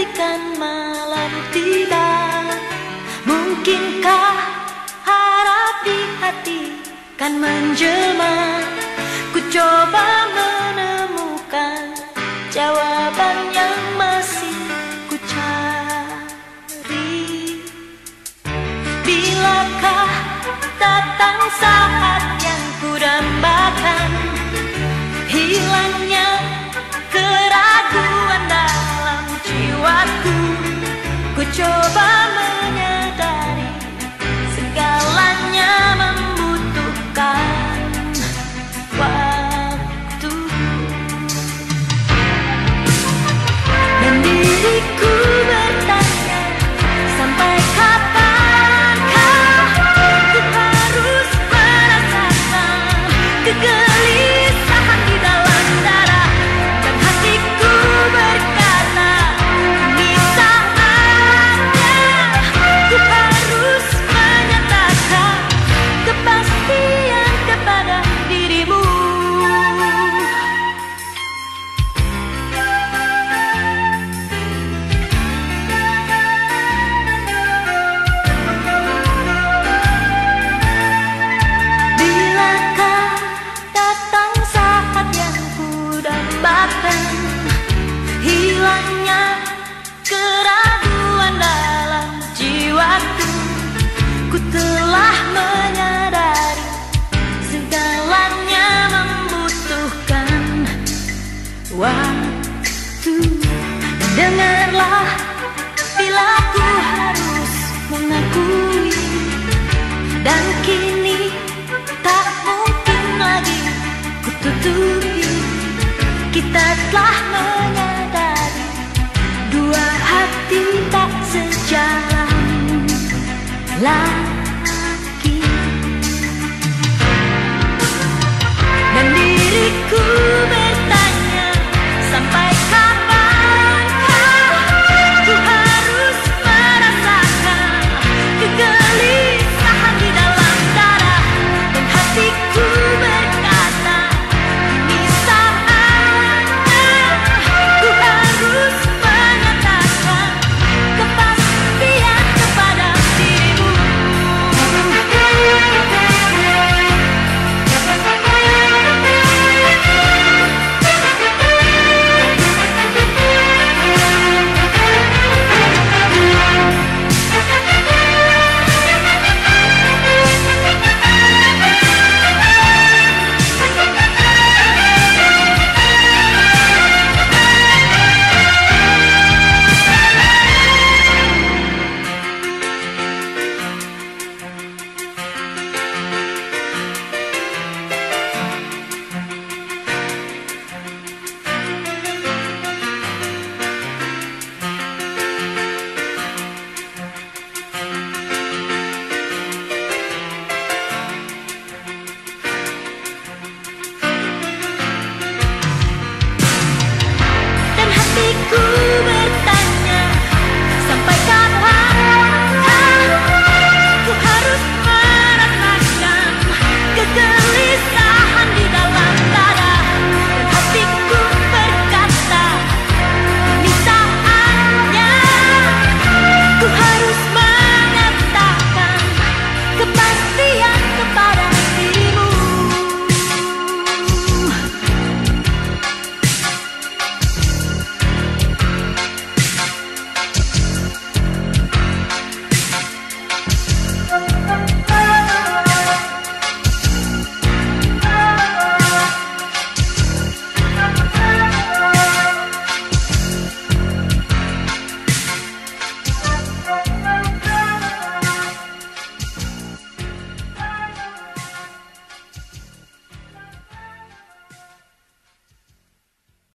bagaikan malam tiba. Mungkinkah harap di hati kan menjelma? Ku coba menemukan jawaban yang masih ku cari. Bilakah datang saat yang ku dambakan, hilangnya keraguan dalam jiwaku. Ku coba menyadari segalanya membutuhkan waktu. Dan diriku bertanya, sampai kapankah ku harus merasakan kegelisahan di dalam darah. Dan hatiku berkata, ini saatnya ku harus menyatakan kepastian kepada dirimu. Bilakah datang saat yang ku dambakan, hilangnya keraguan dalam jiwaku. Ku telah menyadari segalanya membutuhkan waktu. Dan dengarlah, bila ku harus mengakui, dan kini tak mungkin lagi ku tutupi, kita telah menyadari dua hati tak sejalan lagi.